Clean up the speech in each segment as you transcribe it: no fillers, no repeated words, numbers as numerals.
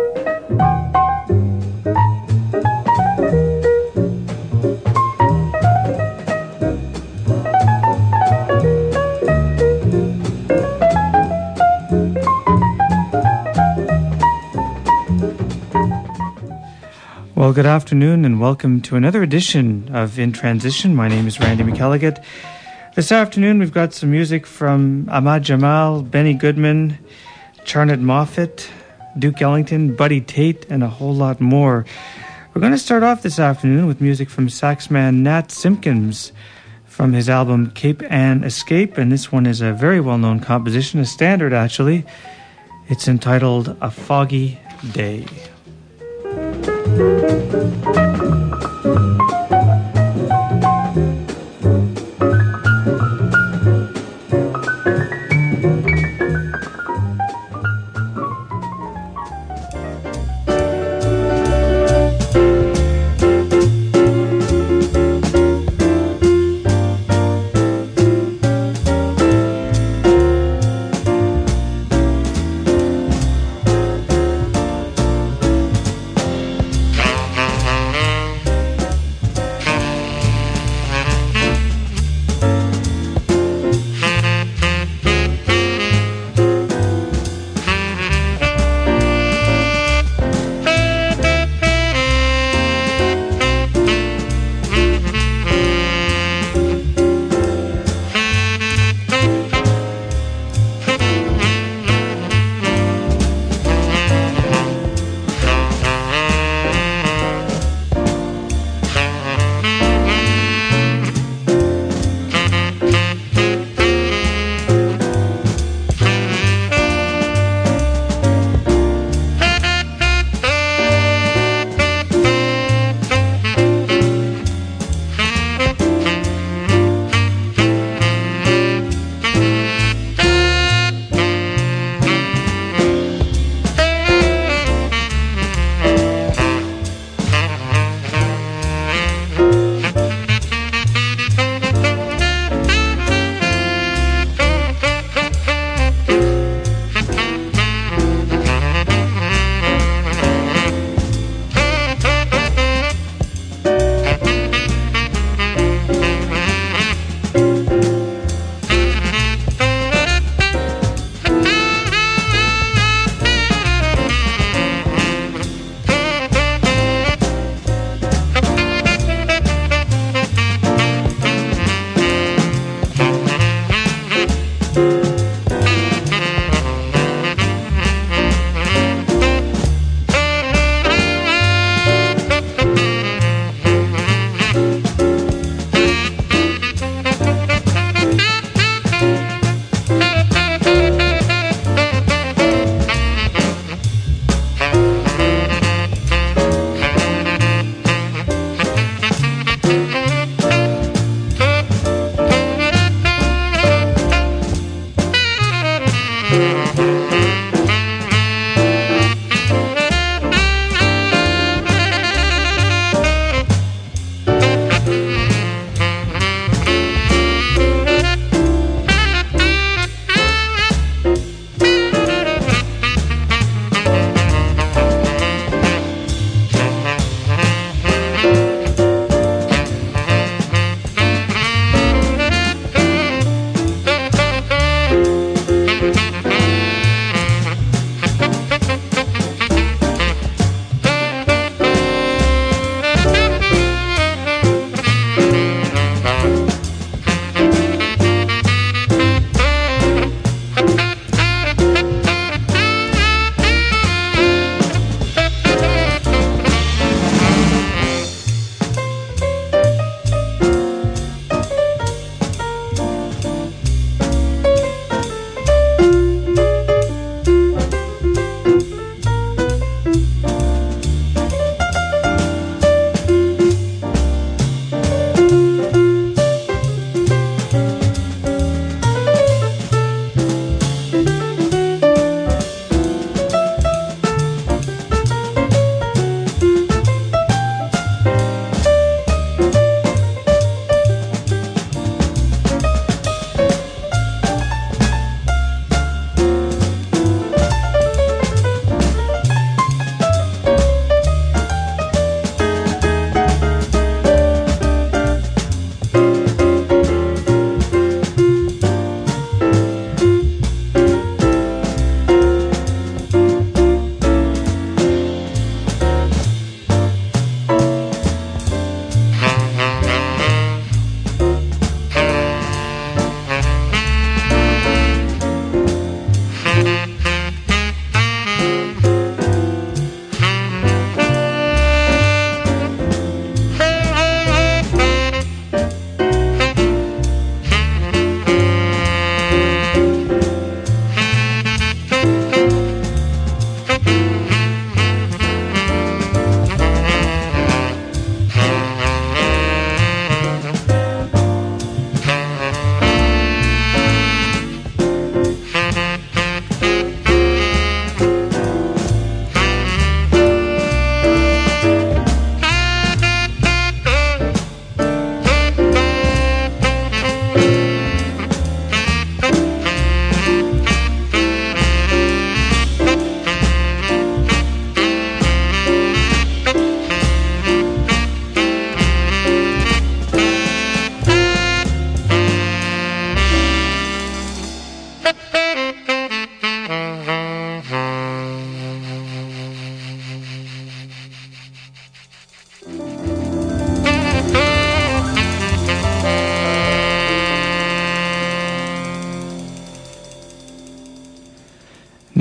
Well, good afternoon and welcome to another edition of In Transition. My name is Randy McElligott. This afternoon we've got some music from Ahmad Jamal, Benny Goodman, Charlotte Moffat, Duke Ellington, Buddy Tate, and a whole lot more. We're going to start off this afternoon with music from saxman Nat Simpkins from his album Cape Ann Escape, and this one is a very well-known composition, a standard actually. It's entitled A Foggy Day.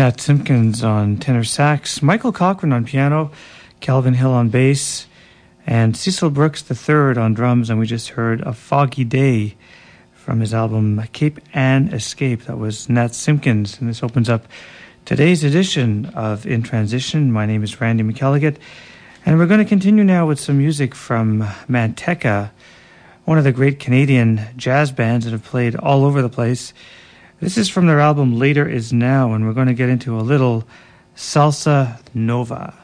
Nat Simpkins on tenor sax, Michael Cochran on piano, Calvin Hill on bass, and Cecil Brooks III on drums. And we just heard A Foggy Day from his album Cape Ann Escape. That was Nat Simpkins, and this opens up today's edition of In Transition. My name is Randy McElligott, and we're going to continue now with some music from Manteca, one of the great Canadian jazz bands that have played all over the place. This is from their album Later Is Now, and we're going to get into a little Salsa Nova.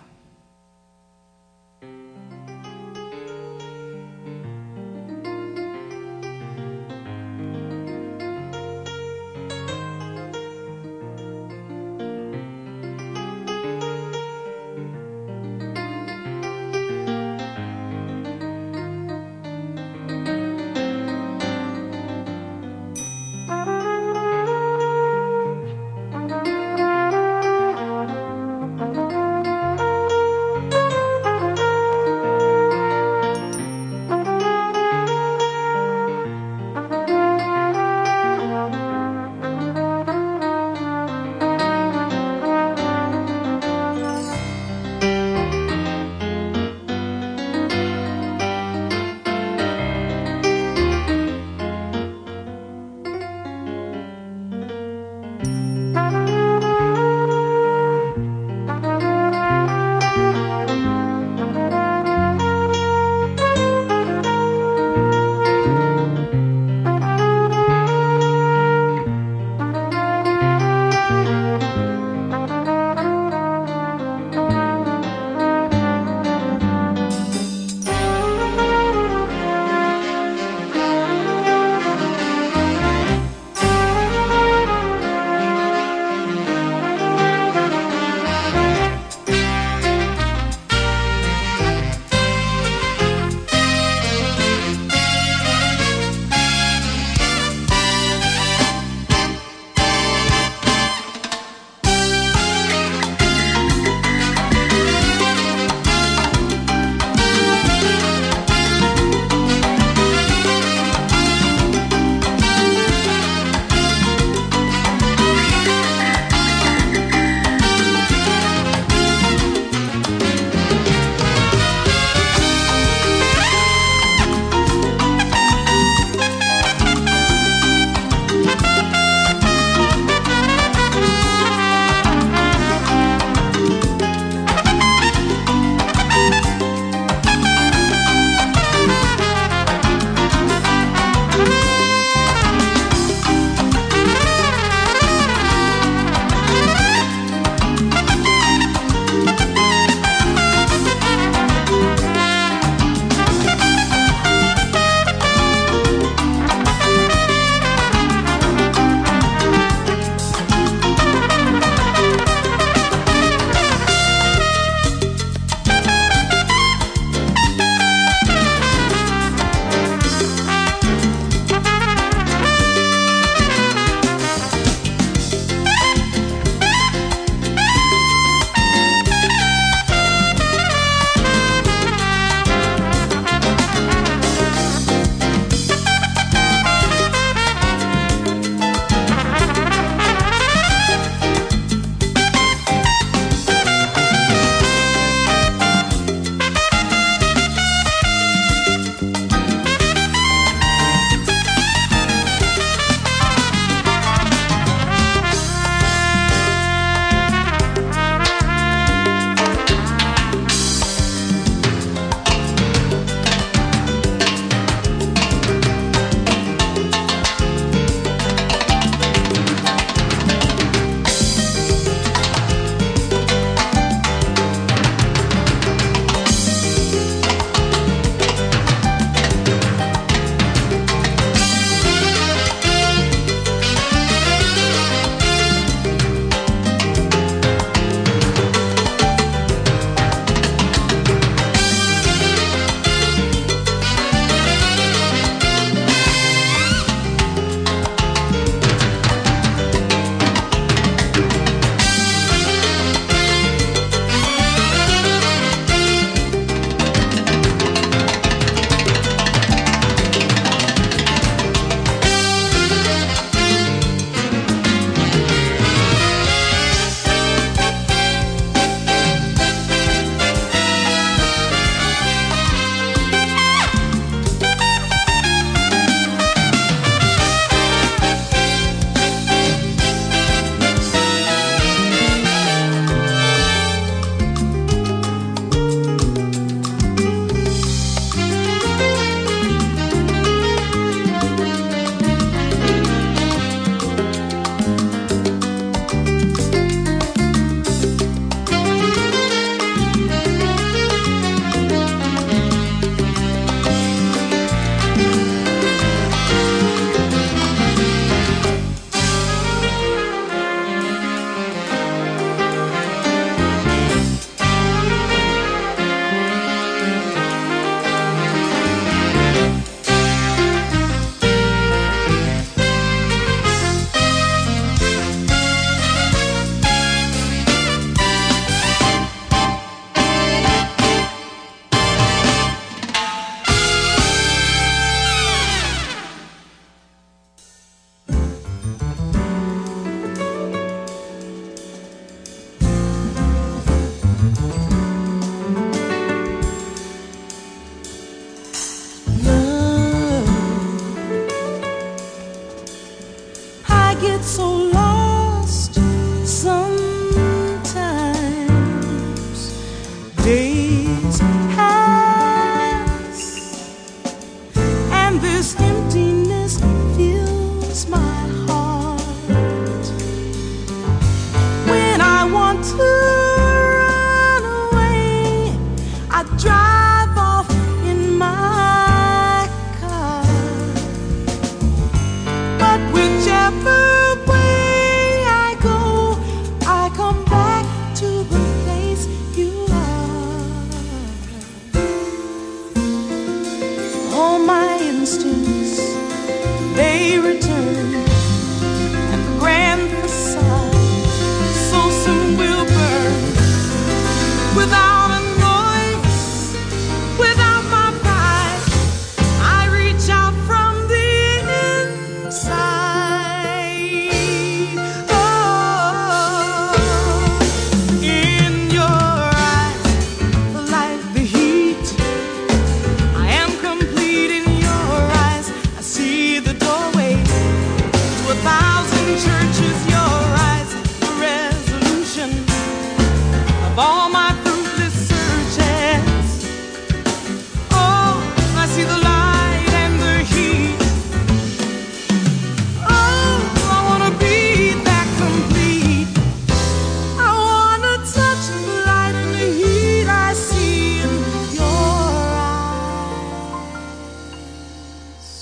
days pass, and this emptiness fills my heart. When I want to run away, I drive off in my car. But whichever way I go, I come back to the place you are. All my instincts, they return, and the grand facade so soon will burn. Without a noise, without my pride, I reach out from the inside. Oh, in your eyes, the light, the heat. I am complete in your eyes. I see the doorway to 1,000 churches. Your eyes, the resolution of all my fruitless searches. Oh, I see the light and the heat. Oh, I wanna be that complete. I wanna touch the light and the heat I see in your eyes.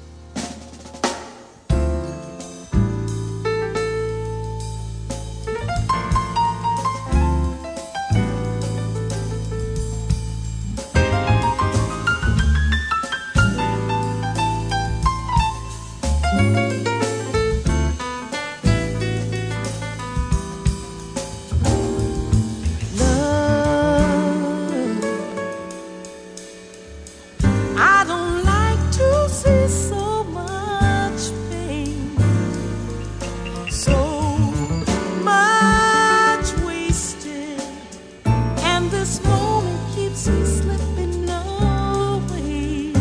Love, I don't like to see so much pain, so much wasted, and this moment keeps me slipping away.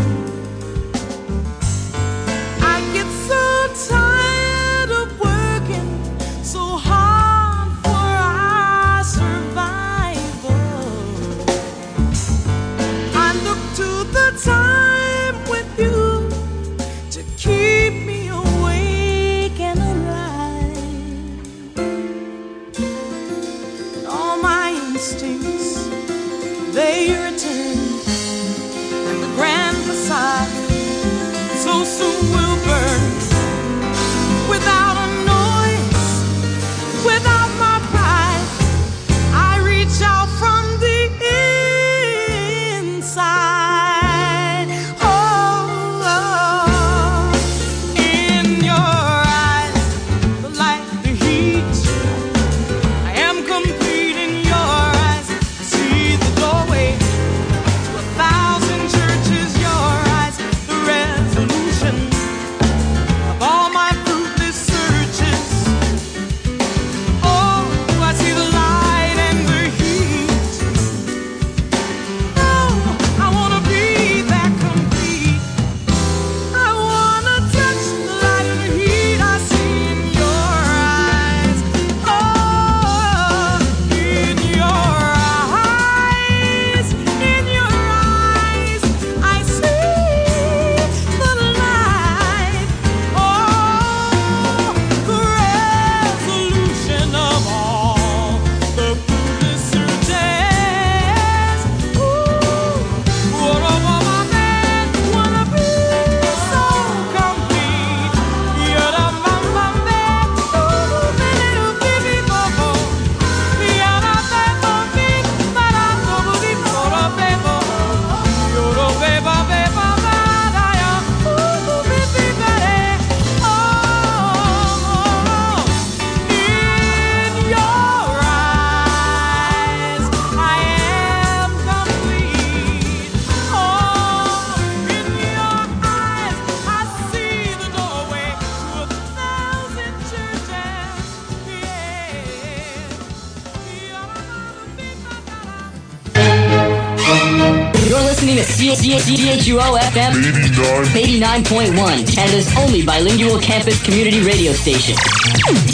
I get so tired of working so hard for our survival. I look to the time with you to keep me awake and alive. All my instincts, they return, and the grand facade so soon will burn. Without a noise, without my pride, I reach out from the inside. Oh, in your eyes, the light, the heat. I am complete in your eyes. I see the doorway to 1,000 churches. Your eyes, the resolution of all my fruitless searches. Oh, I see the light and the heat. Oh, I wanna be that complete. I wanna touch the light and the heat I see in your eyes. Oh, in your eyes, in your eyes, I see the light. Oh, the resolution of all the fruitless searches. Ooh, what a woman, wanna be so complete. You're the mama man, ooh, little baby bobo. You're the baby, but I'm the baby, you're the baby. You're the baby, baby, but I am, ooh, baby, baby. Oh, in your eyes, I am complete. Oh, in your eyes, I see the doorway to 1,000 churches. You're listening to CHUO FM 89.1, Canada's only bilingual campus community radio station.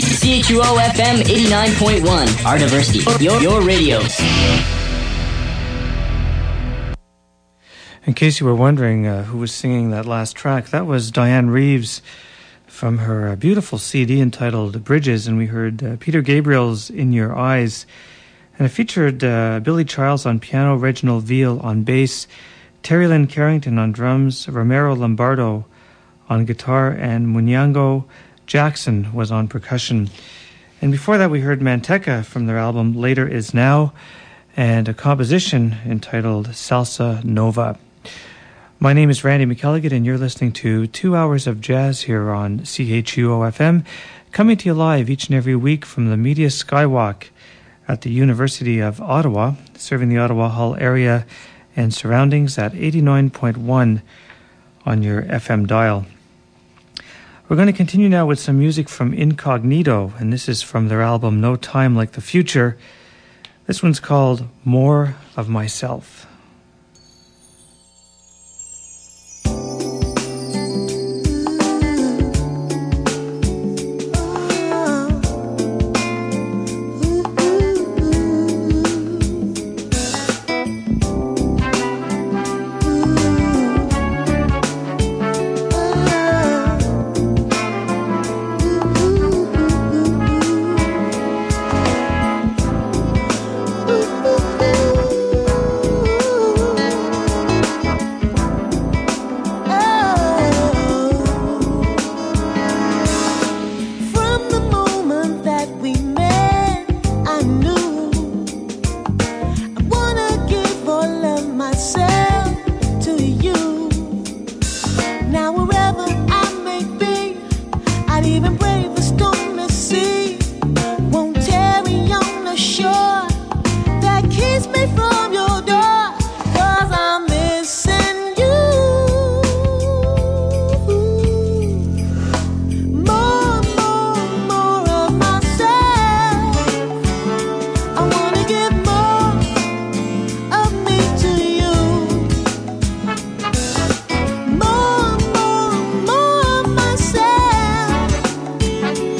CHUO FM 89.1, our diversity, your radio. In case you were wondering who was singing that last track, that was Diane Reeves from her beautiful CD entitled Bridges, and we heard Peter Gabriel's In Your Eyes. And it featured Billy Charles on piano, Reginald Veal on bass, Terry Lynn Carrington on drums, Romero Lombardo on guitar, and Munyango Jackson was on percussion. And before that we heard Manteca from their album Later Is Now, and a composition entitled Salsa Nova. My name is Randy McElligott, and you're listening to 2 hours of jazz here on CHUO-FM, coming to you live each and every week from the Media Skywalk at the University of Ottawa, serving the Ottawa Hull area and surroundings at 89.1 on your FM dial. We're going to continue now with some music from Incognito, and this is from their album No Time Like the Future. This one's called More of Myself.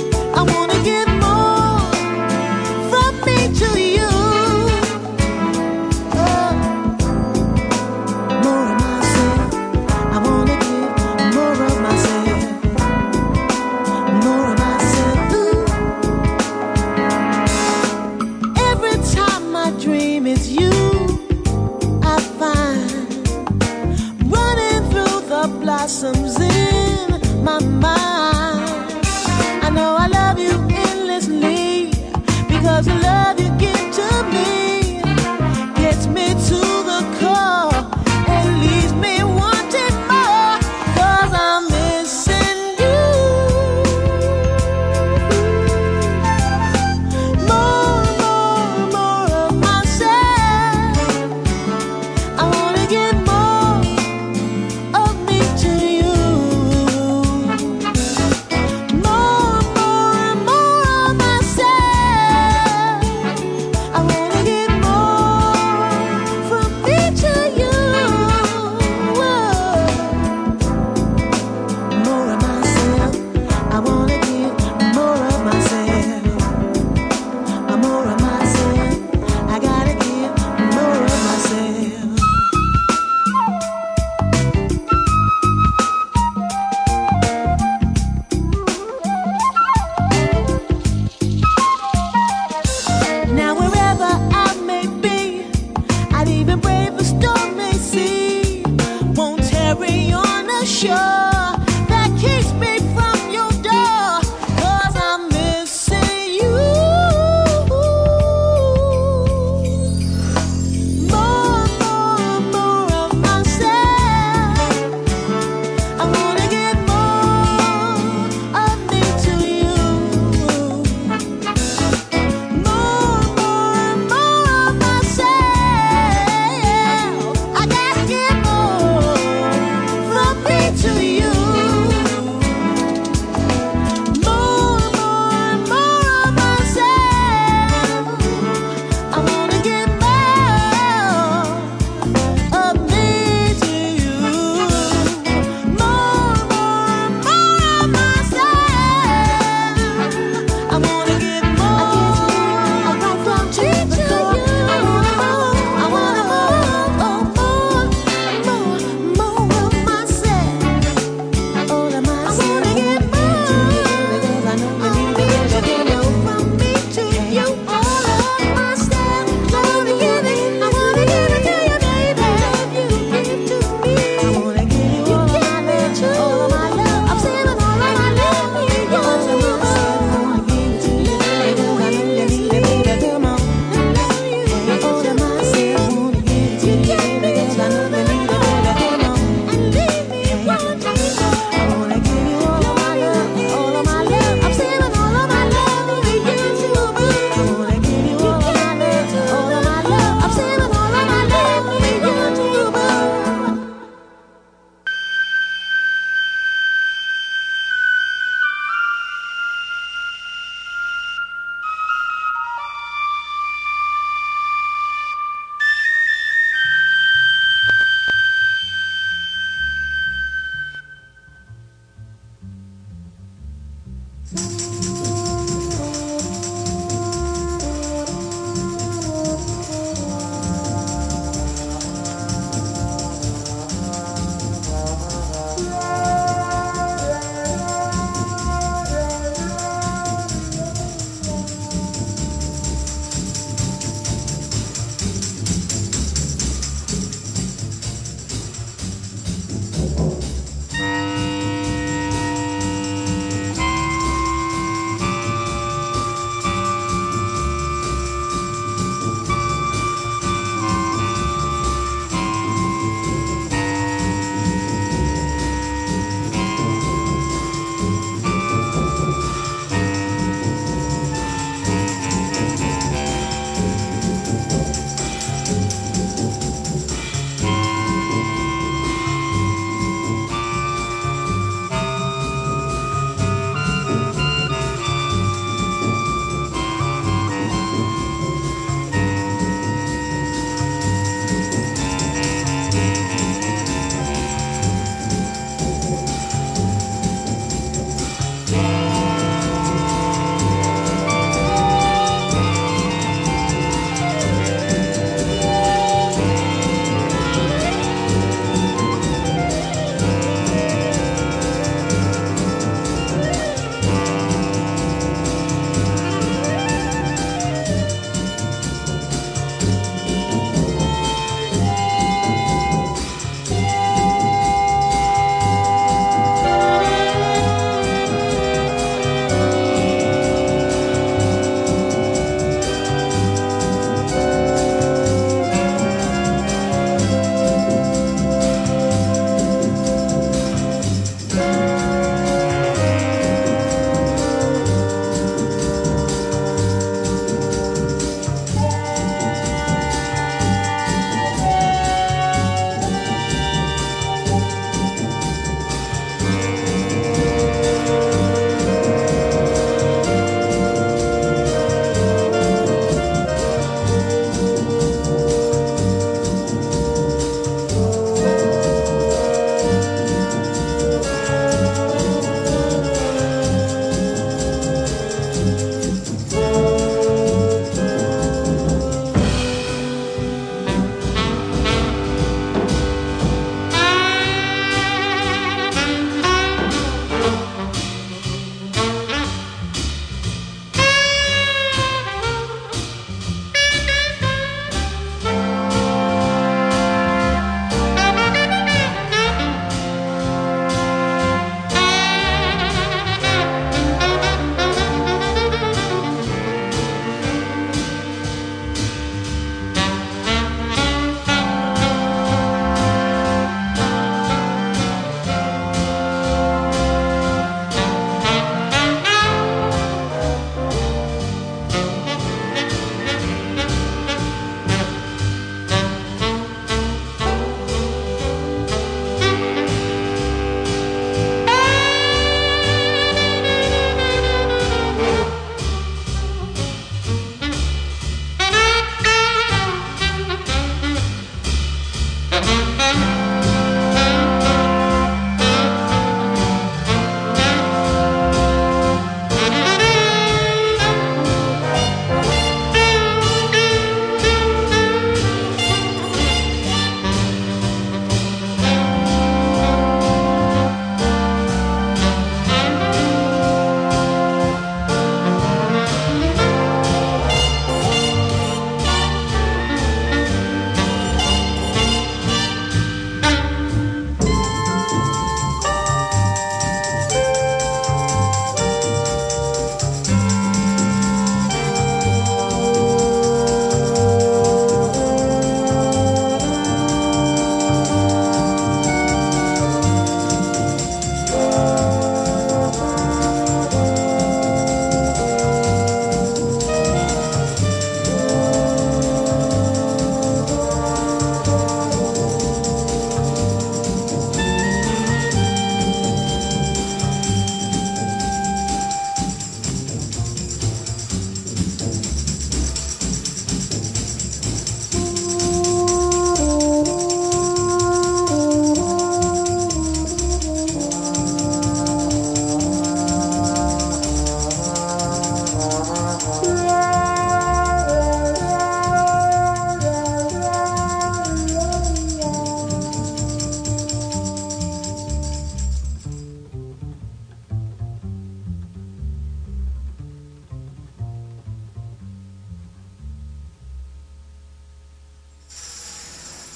Give more from me to you.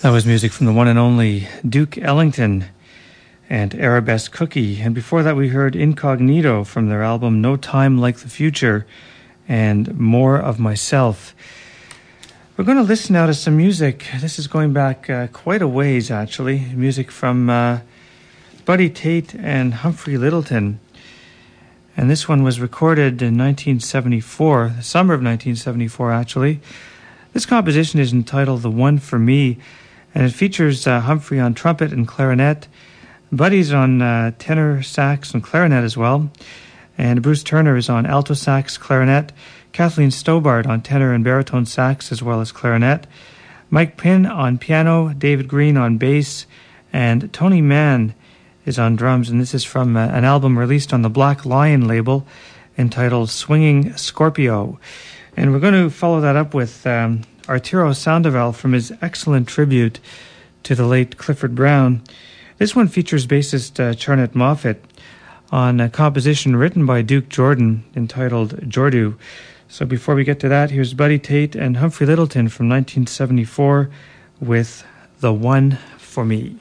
That was music from the one and only Duke Ellington and Arabesque Cookie. And before that we heard Incognito from their album No Time Like the Future and More of Myself. We're going to listen now to some music. This is going back quite a ways, actually. Music from Buddy Tate and Humphrey Lyttelton. And this one was recorded in 1974, the summer of 1974, actually. This composition is entitled The One For Me, and it features Humphrey on trumpet and clarinet, Buddy's on tenor sax and clarinet as well, and Bruce Turner is on alto sax, clarinet, Kathleen Stobart on tenor and baritone sax as well as clarinet, Mike Pinn on piano, David Green on bass, and Tony Mann is on drums. And this is from an album released on the Black Lion label entitled Swinging Scorpio. And we're going to follow that up with Arturo Sandoval from his excellent tribute to the late Clifford Brown. This one features bassist Charnett Moffett on a composition written by Duke Jordan entitled Jordu. So before we get to that, here's Buddy Tate and Humphrey Lyttelton from 1974 with The One For Me.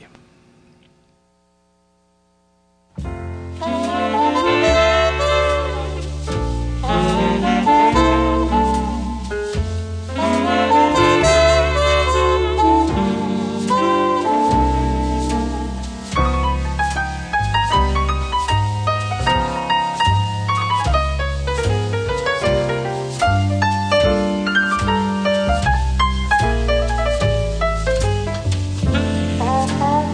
Oh,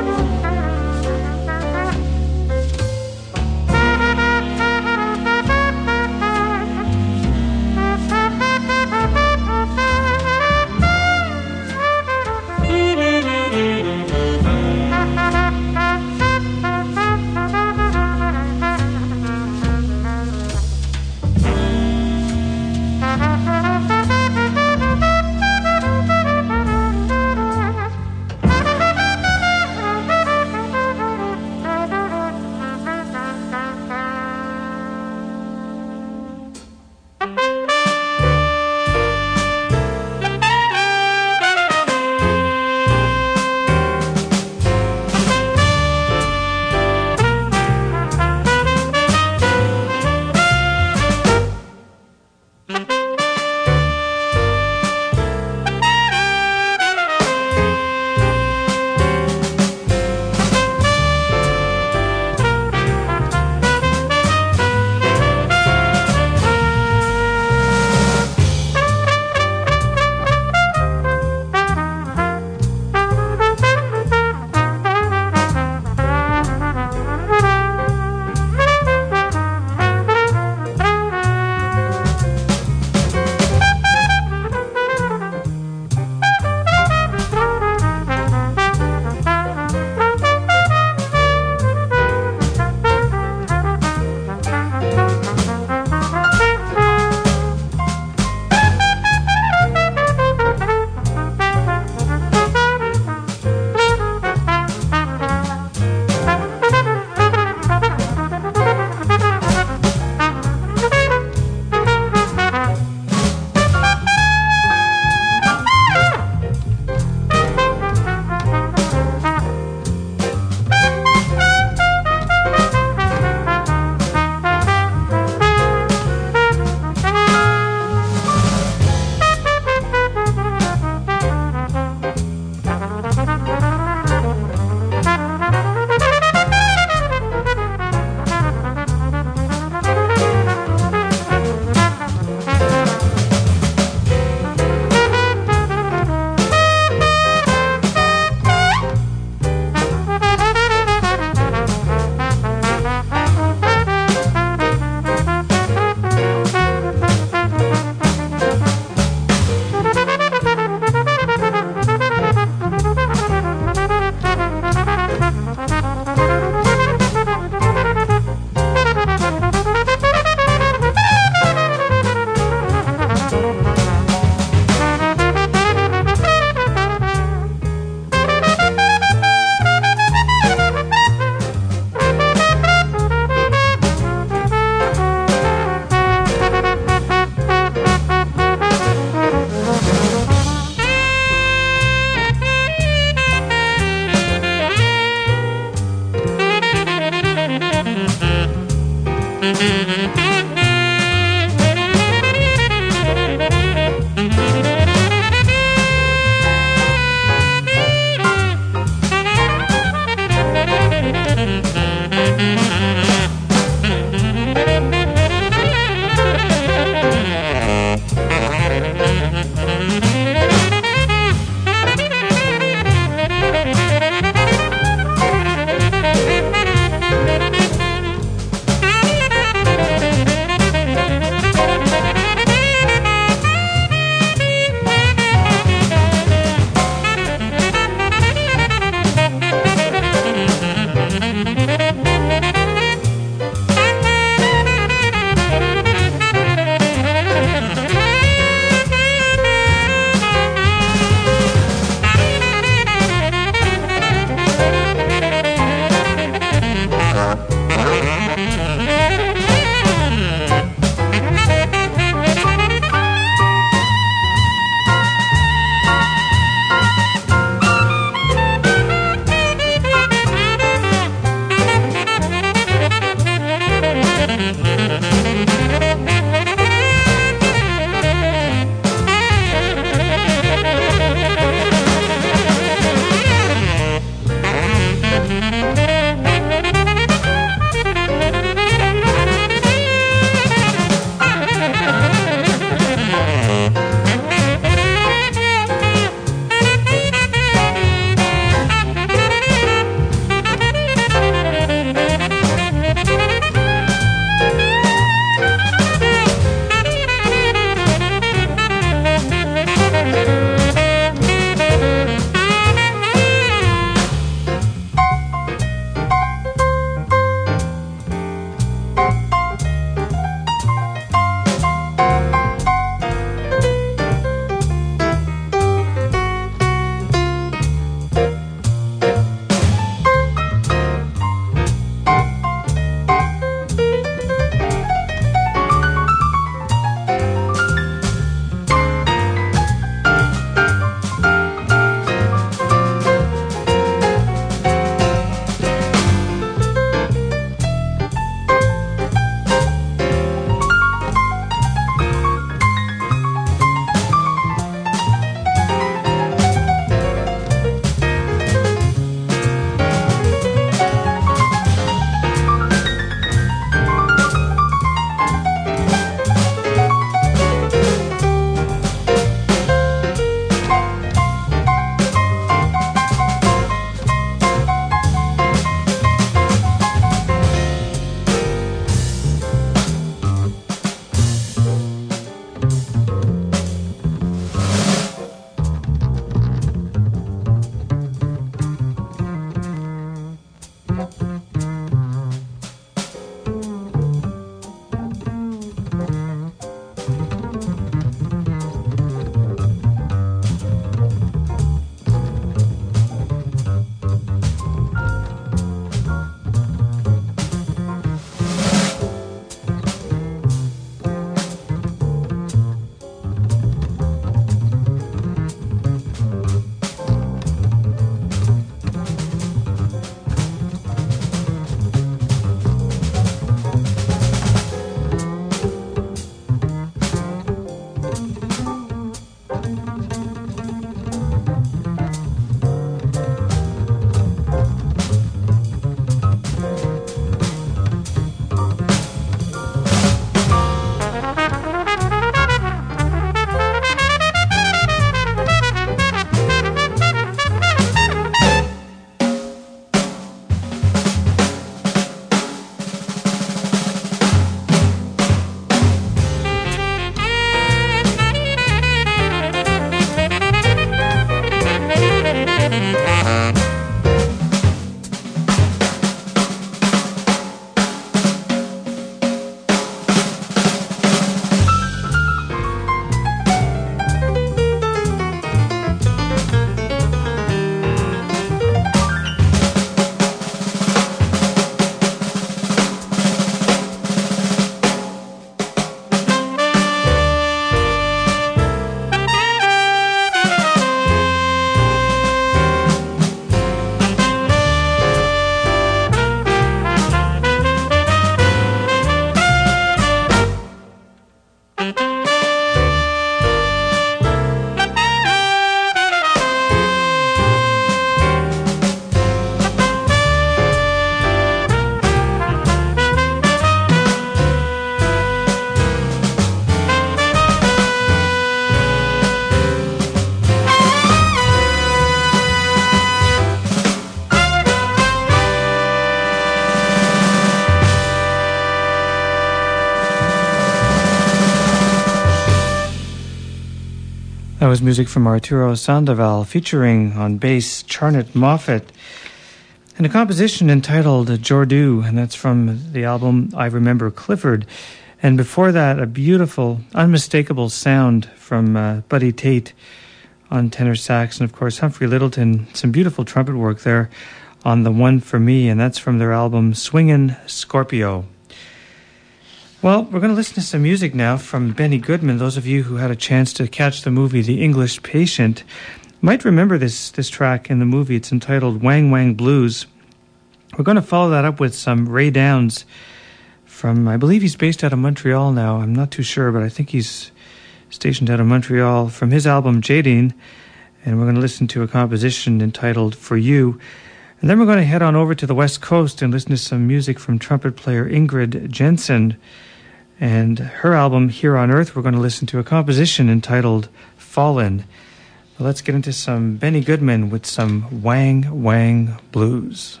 was music from Arturo Sandoval, featuring on bass Charlotte Moffat, and a composition entitled Jordu, and that's from the album I Remember Clifford. And before that, a beautiful, unmistakable sound from Buddy Tate on tenor sax, and of course Humphrey Littleton, some beautiful trumpet work there on The One For Me, and that's from their album Swingin' Scorpio. Well, we're going to listen to some music now from Benny Goodman. Those of you who had a chance to catch the movie The English Patient might remember this track in the movie. It's entitled Wang Wang Blues. We're going to follow that up with some Ray Downs from, I believe he's based out of Montreal now. I'm not too sure, but I think he's stationed out of Montreal, from his album Jadine. And we're going to listen to a composition entitled For You. And then we're going to head on over to the West Coast and listen to some music from trumpet player Ingrid Jensen. And her album, Here on Earth, we're going to listen to a composition entitled Fallen. Well, let's get into some Benny Goodman with some Wang Wang Blues.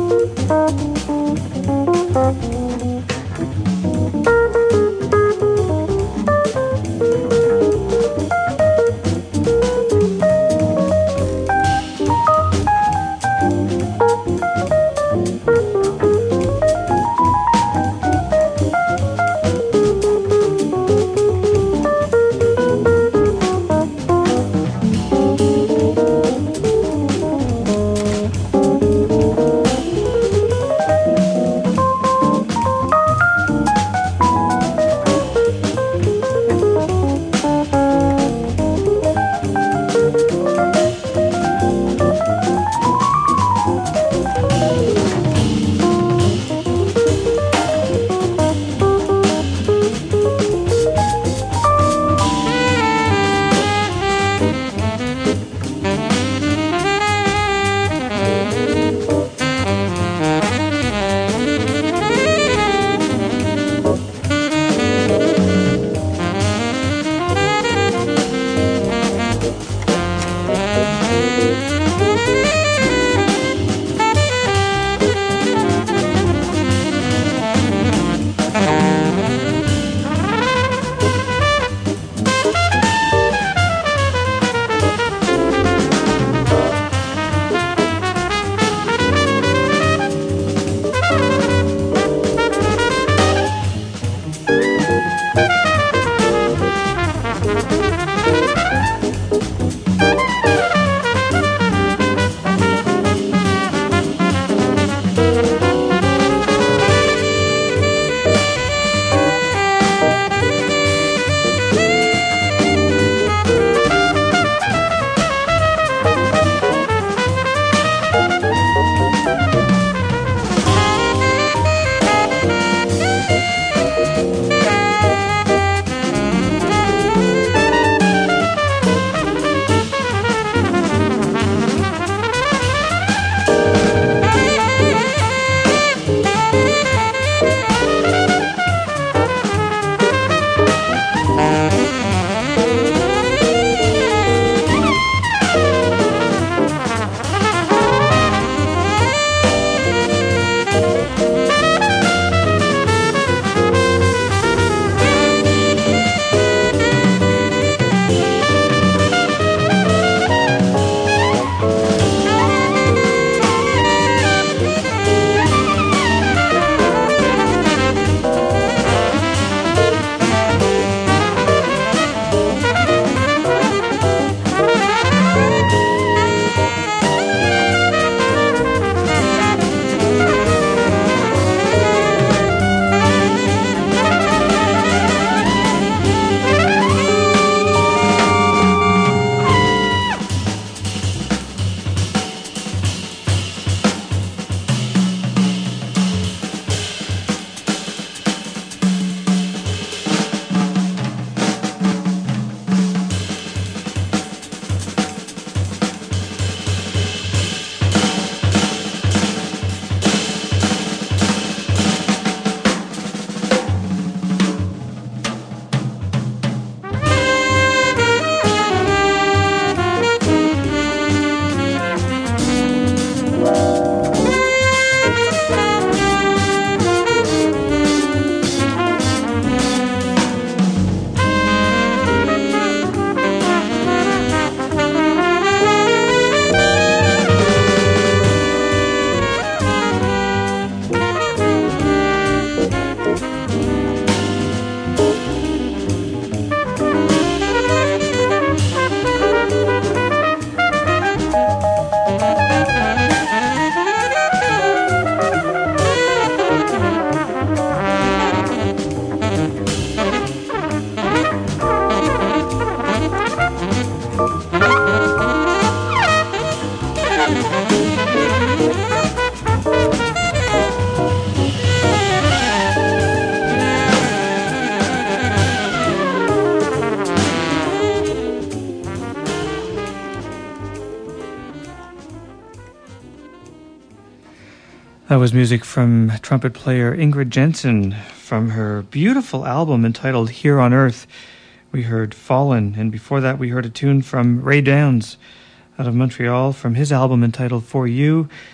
That was music from trumpet player Ingrid Jensen from her beautiful album entitled Here on Earth. We heard Fallen, and before that we heard a tune from Ray Downs out of Montreal from his album entitled For You.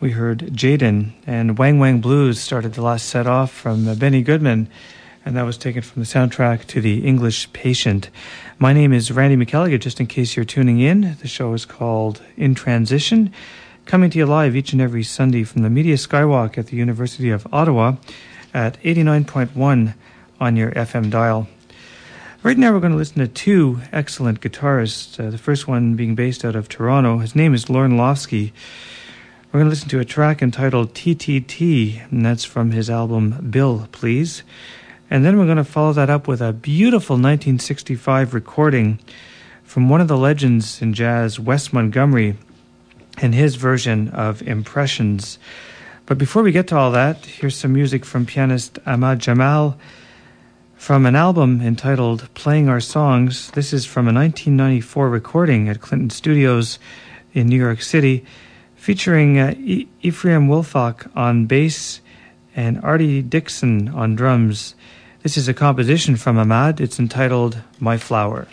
we heard Jaden, and Wang Wang Blues started the last set off from Benny Goodman, and that was taken from the soundtrack to The English Patient. My name is Randy McElligott, just in case you're tuning in. The show is called In Transition, coming to you live each and every Sunday from the Media Skywalk at the University of Ottawa at 89.1 on your FM dial. Right now we're going to listen to two excellent guitarists, the first one being based out of Toronto. His name is Lorne Lofsky. We're going to listen to a track entitled TTT, and that's from his album Bill, Please. And then we're going to follow that up with a beautiful 1965 recording from one of the legends in jazz, Wes Montgomery, and his version of Impressions. But before we get to all that, here's some music from pianist Ahmad Jamal from an album entitled Playing Our Songs. This is from a 1994 recording at Clinton Studios in New York City, featuring Ephraim Wilfock on bass and Artie Dixon on drums. This is a composition from Ahmad. It's entitled My Flower.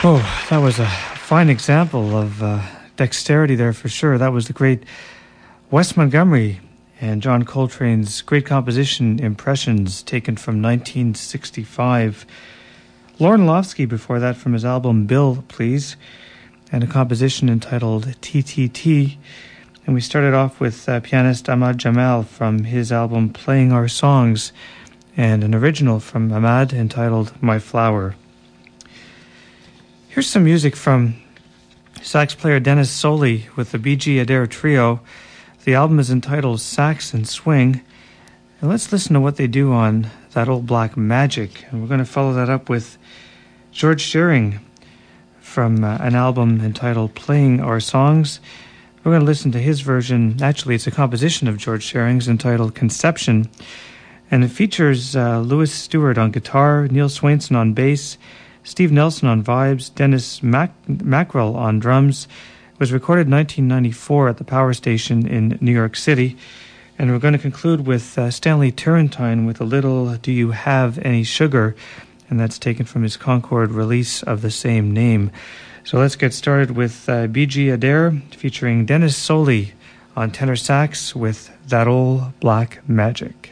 Oh, that was a fine example of dexterity there for sure. That was the great Wes Montgomery and John Coltrane's great composition, Impressions, taken from 1965. Lauren Lofsky before that from his album Bill, Please, and a composition entitled TTT. And we started off with pianist Ahmad Jamal from his album Playing Our Songs, and an original from Ahmad entitled My Flower. Here's some music from sax player Dennis Soley with the B.G. Adair Trio. The album is entitled Sax and Swing. And let's listen to what they do on That Old Black Magic. And we're going to follow that up with George Shearing from an album entitled Playing Our Songs. We're going to listen to his version. Actually, it's a composition of George Shearing's entitled Conception. And it features Louis Stewart on guitar, Neil Swainson on bass, Steve Nelson on vibes, Dennis Mackrell on drums. It was recorded in 1994 at the Power Station in New York City. And we're going to conclude with Stanley Turrentine with a little Do You Have Any Sugar? And that's taken from his Concord release of the same name. So let's get started with B.G. Adair featuring Dennis Soley on tenor sax with That Old Black Magic.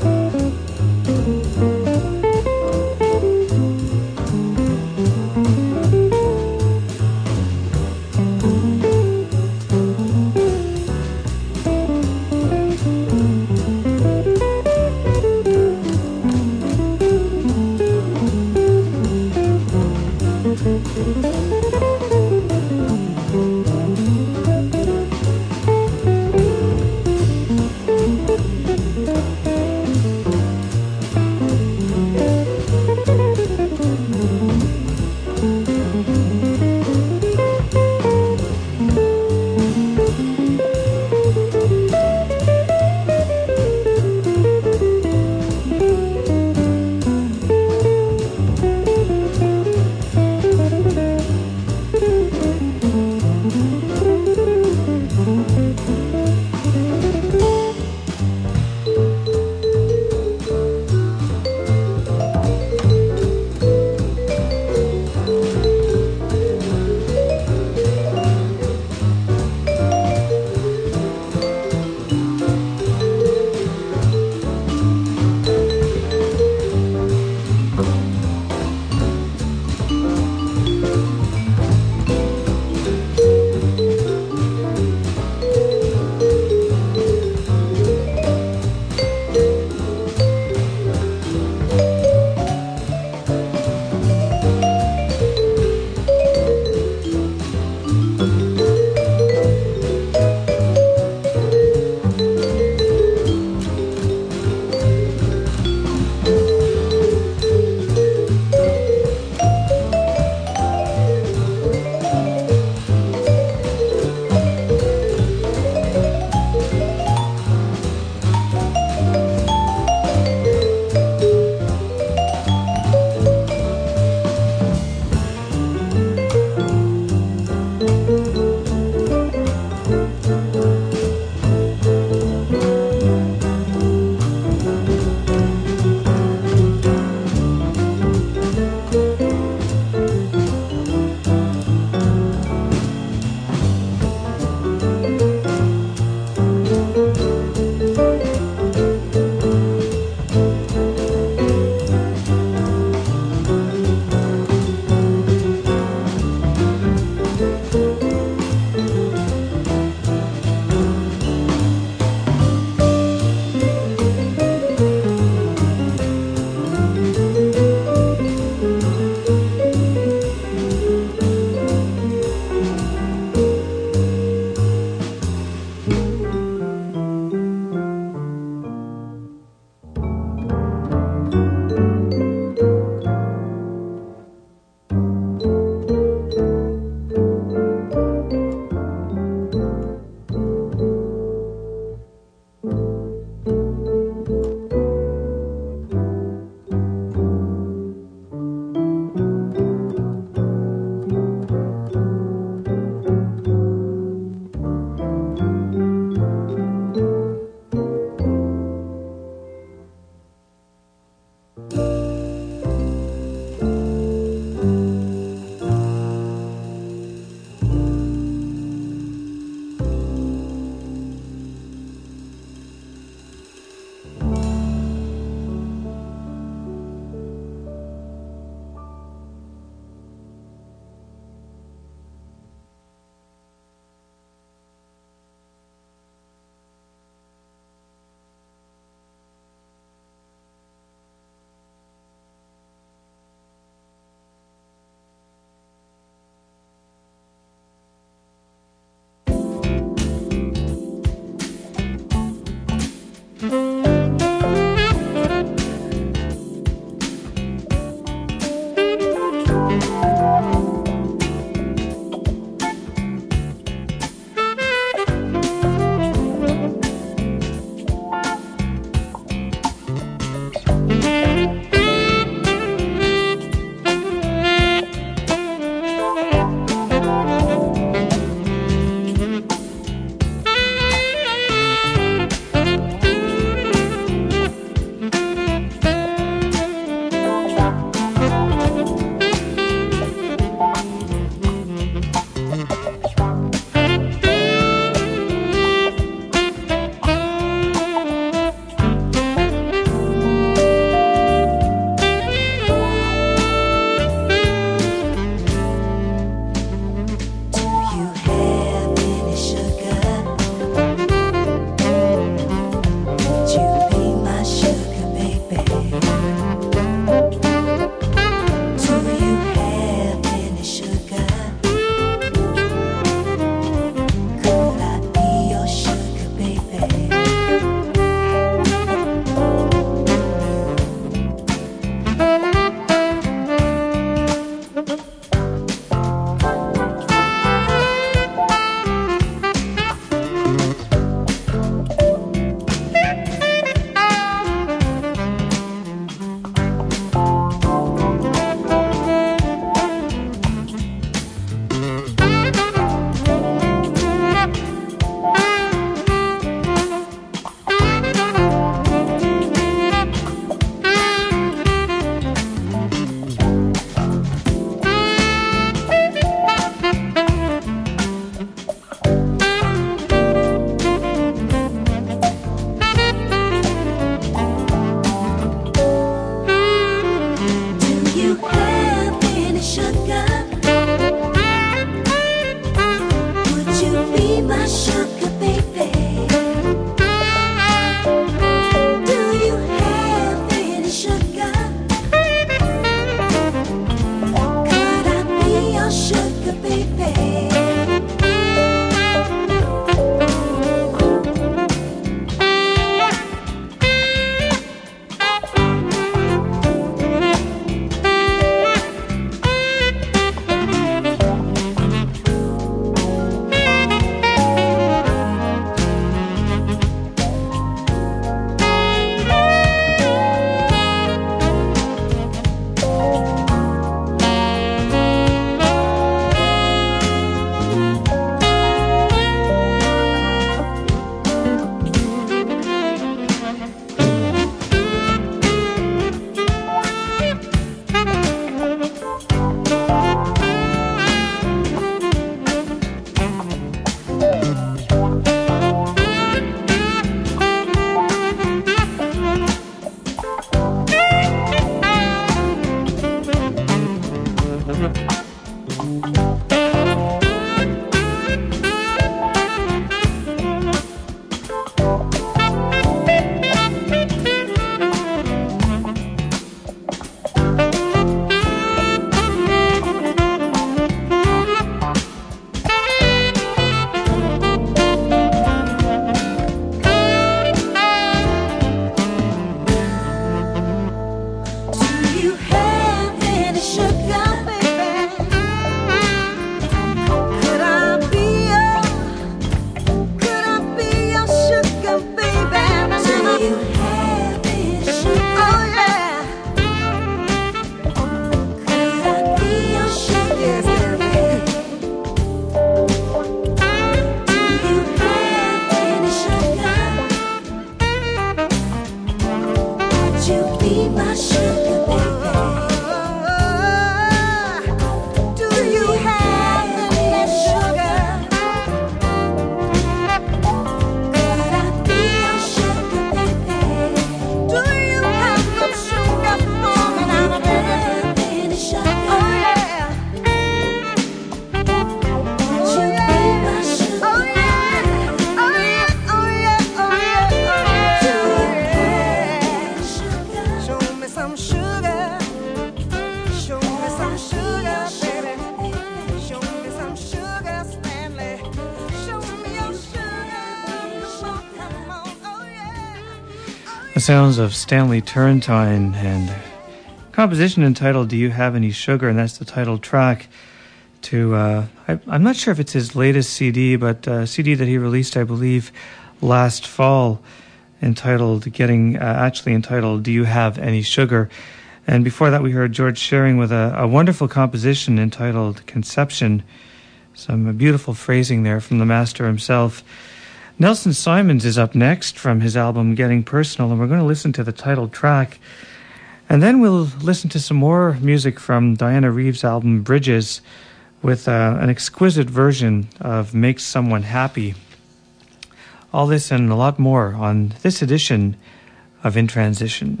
The sounds of Stanley Turrentine and a composition entitled Do You Have Any Sugar? And that's the title track to, I'm not sure if it's his latest CD, but a CD that he released, I believe, last fall, entitled Do You Have Any Sugar? And before that we heard George Shearing with a wonderful composition entitled Conception. Some beautiful phrasing there from the master himself. Nelson Simons is up next from his album Getting Personal, and we're going to listen to the title track. And then we'll listen to some more music from Diana Reeves' album Bridges with an exquisite version of Makes Someone Happy. All this and a lot more on this edition of In Transition.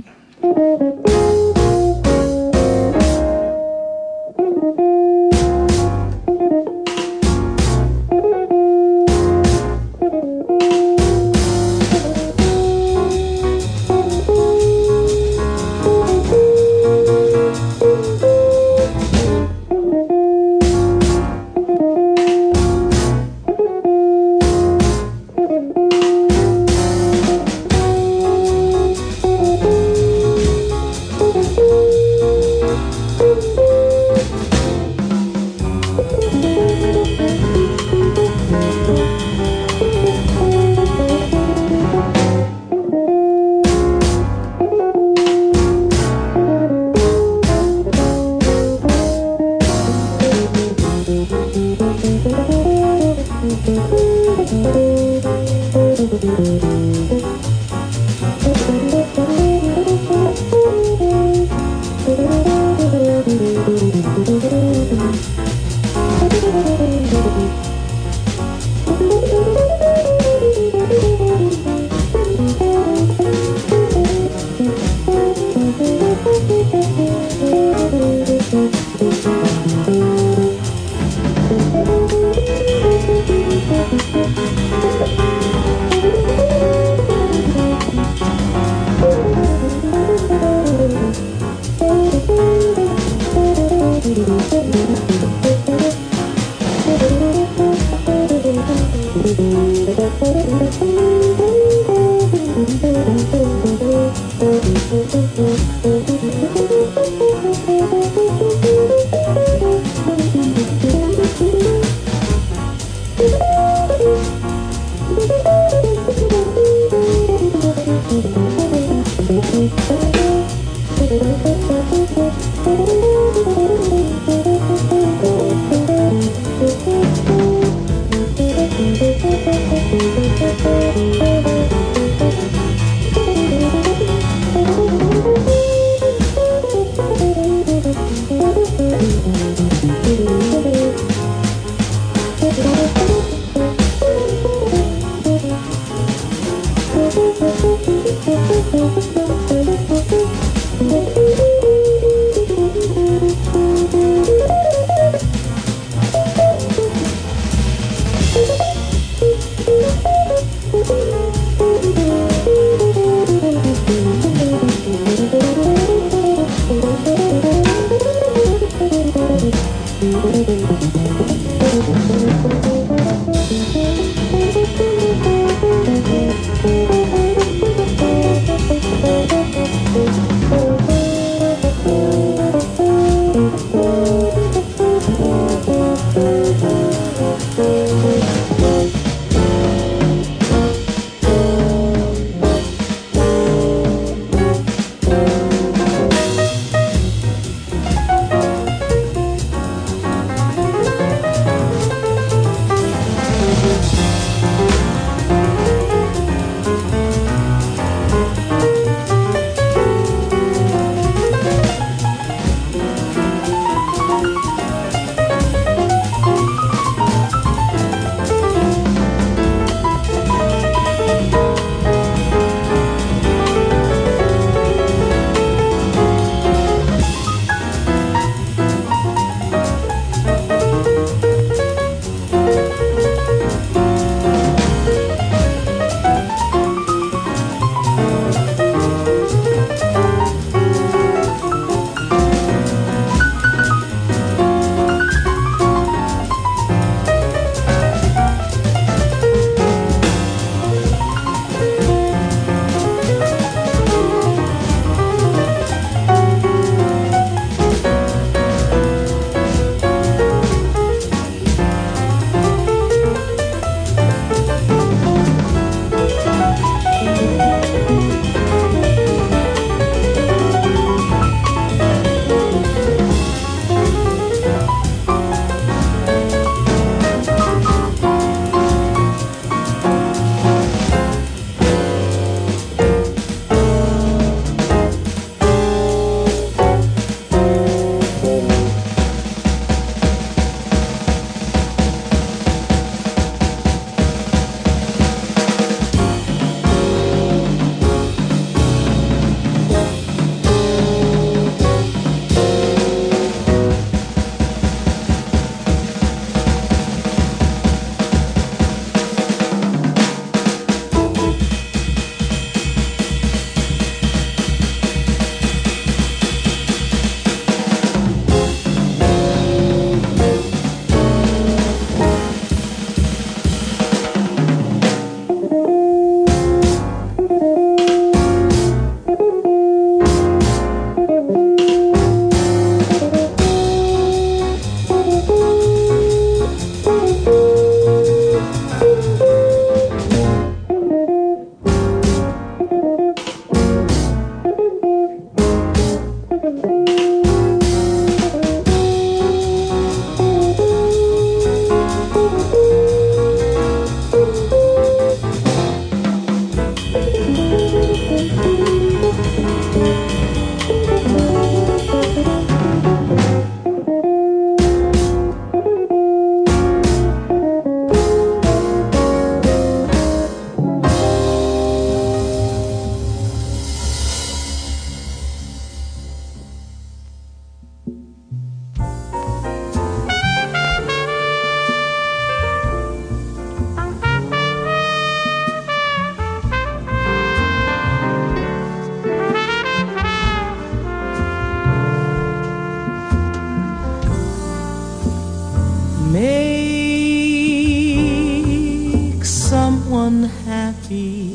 happy.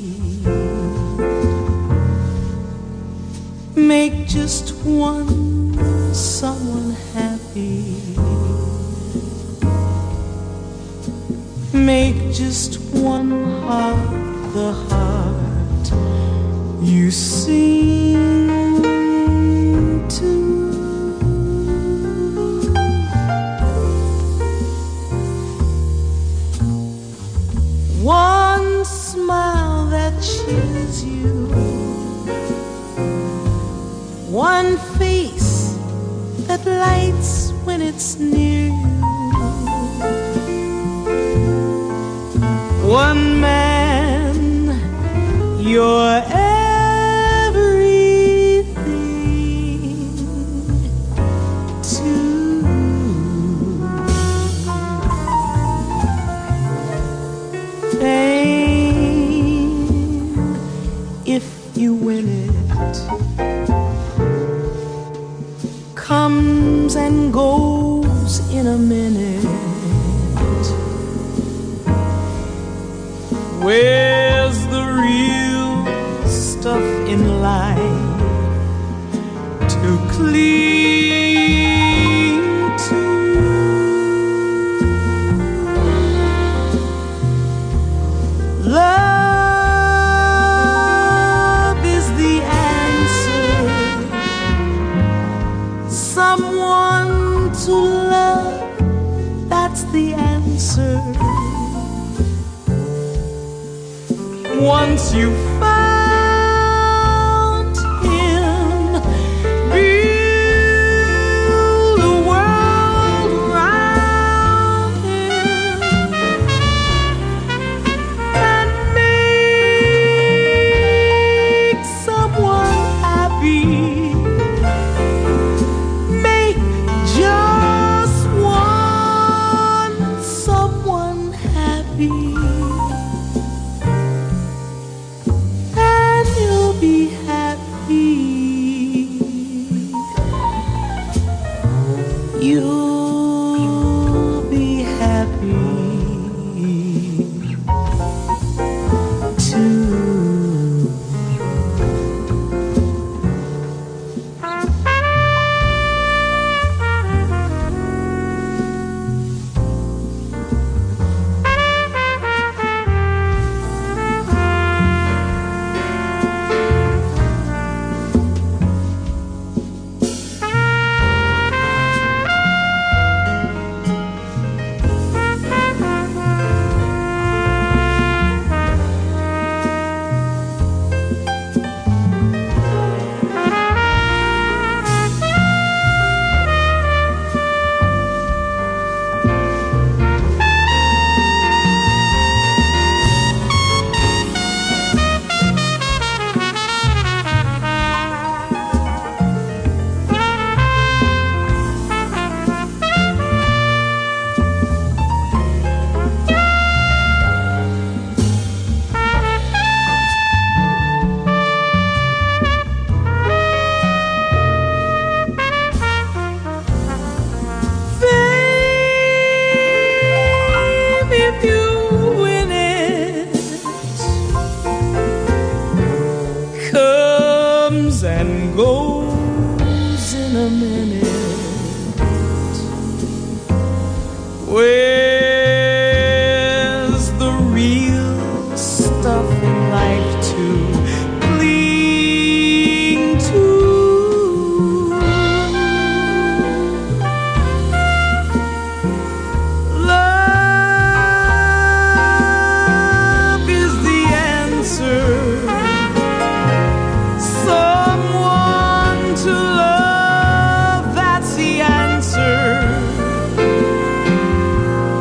Make just one someone happy. Make just one heart the heart you sing to. One smile that cheers you, one face that lights when it's near you, one man, you're everything to. Fame, if you win it, comes and goes in a minute. Where's the real stuff in life to cling to? Love is the answer. Someone to love, that's the answer. Once you found him, build a world around him and make someone happy. Make just one someone happy. Be happy. You'll be happy too. And goes in a minute. Where's the real stuff in life to cling to? Love is the answer. To love, that's the answer.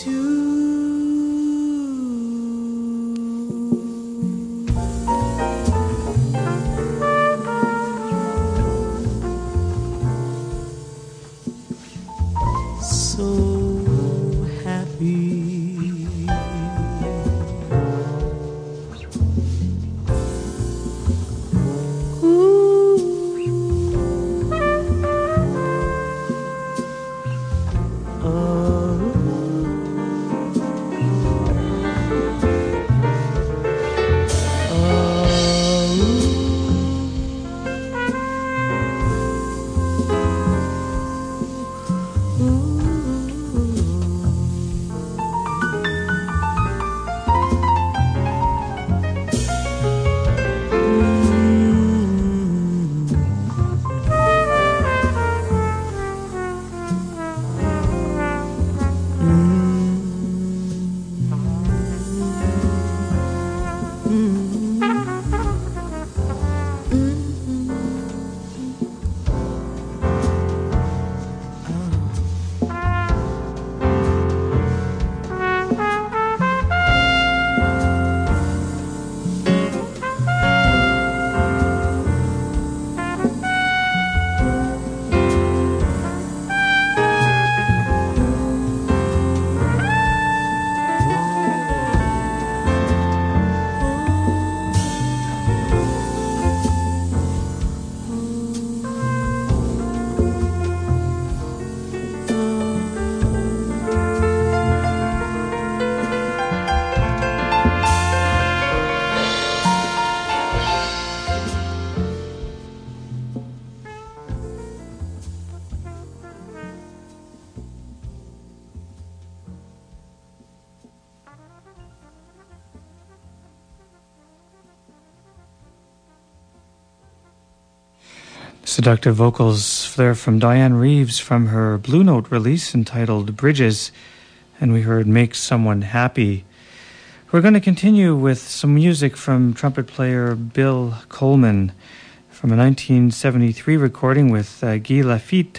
Seductive vocals there from Diane Reeves from her Blue Note release entitled Bridges, and we heard Make Someone Happy. We're going to continue with some music from trumpet player Bill Coleman from a 1973 recording with Guy Lafitte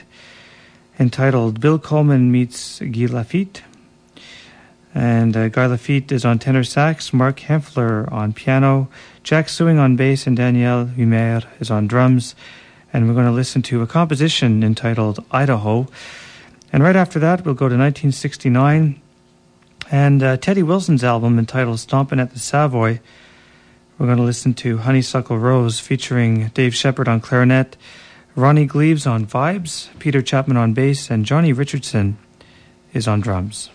entitled Bill Coleman Meets Guy Lafitte. And Guy Lafitte is on tenor sax, Mark Hempfler on piano, Jack Sewing on bass, and Danielle Humer is on drums. And we're going to listen to a composition entitled Idaho. And right after that, we'll go to 1969 and Teddy Wilson's album entitled Stompin' at the Savoy. We're going to listen to Honeysuckle Rose featuring Dave Shepard on clarinet, Ronnie Gleaves on vibes, Peter Chapman on bass, and Johnny Richardson is on drums.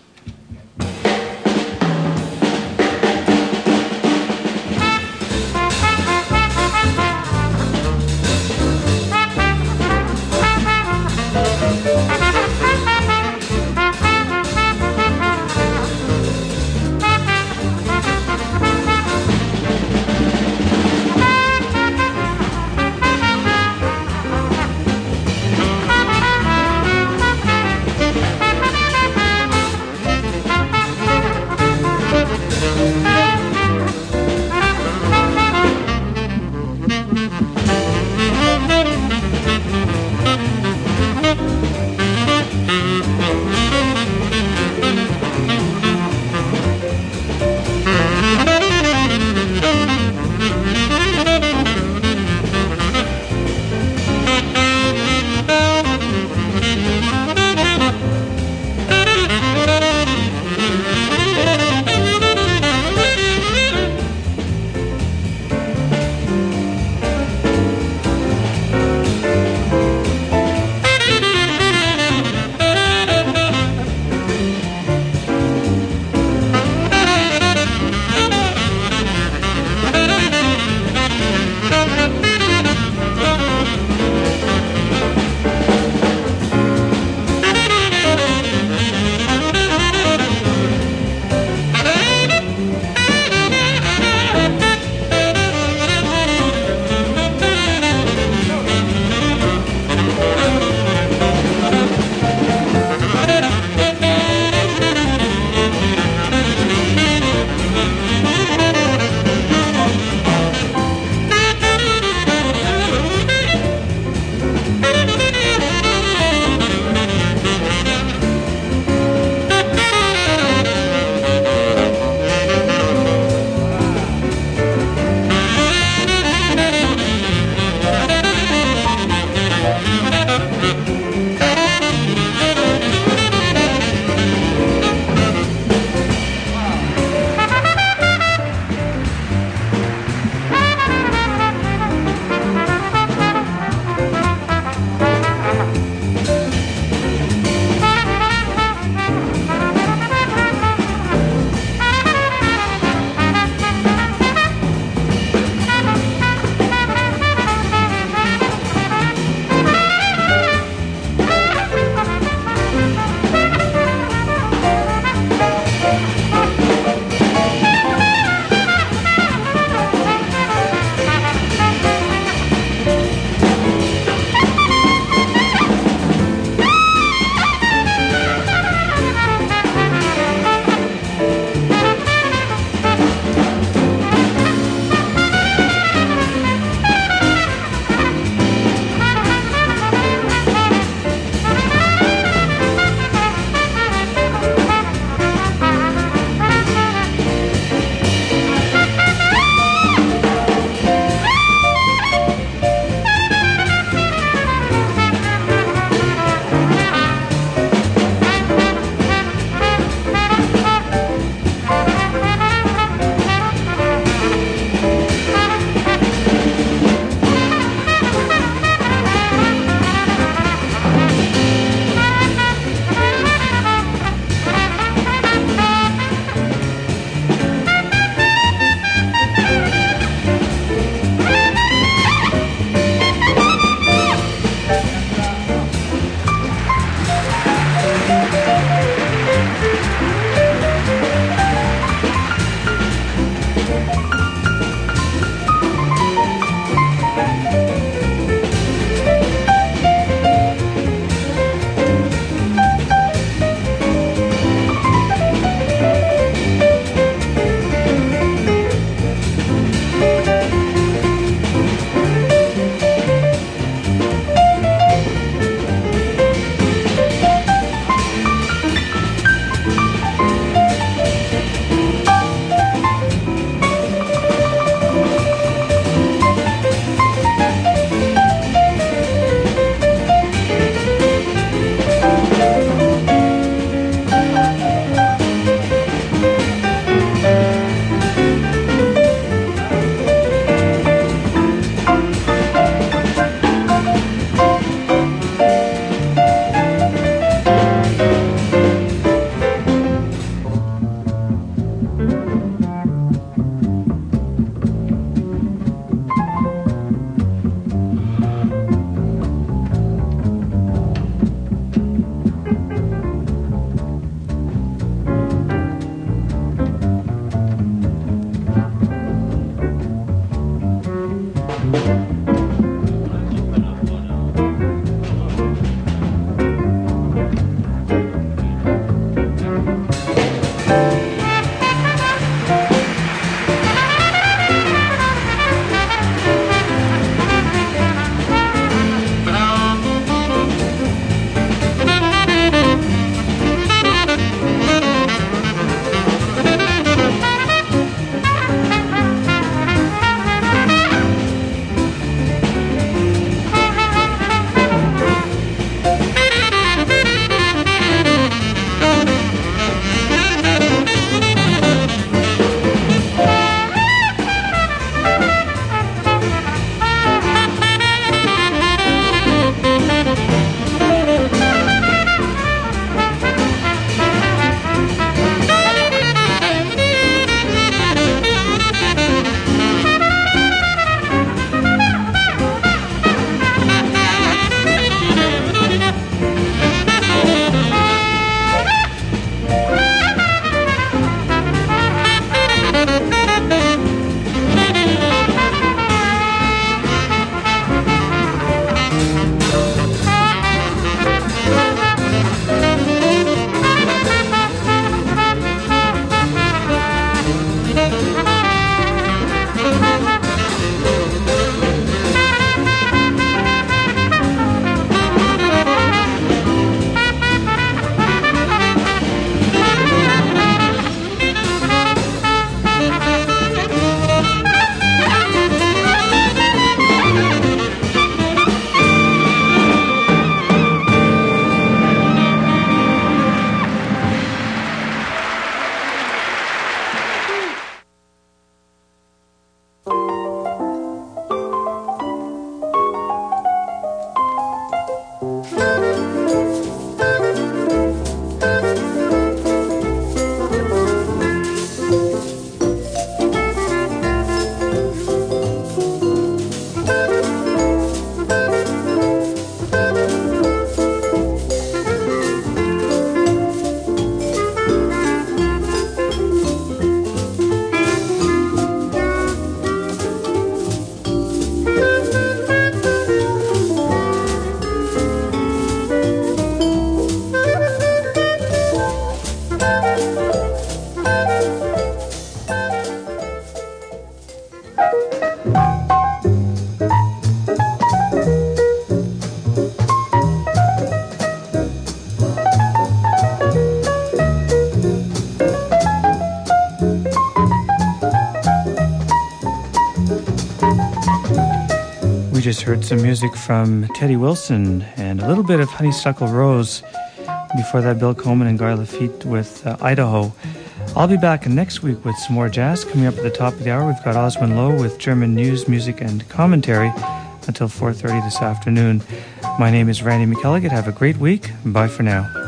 Just heard some music from Teddy Wilson and a little bit of Honeysuckle Rose. Before that, Bill Coleman and Guy Lafitte with Idaho. I'll be back next week with some more jazz. Coming up at the top of the hour, we've got Osmond Lowe with German news, music, and commentary until 4:30 this afternoon. My name is Randy McElligott. Have a great week. Bye for now.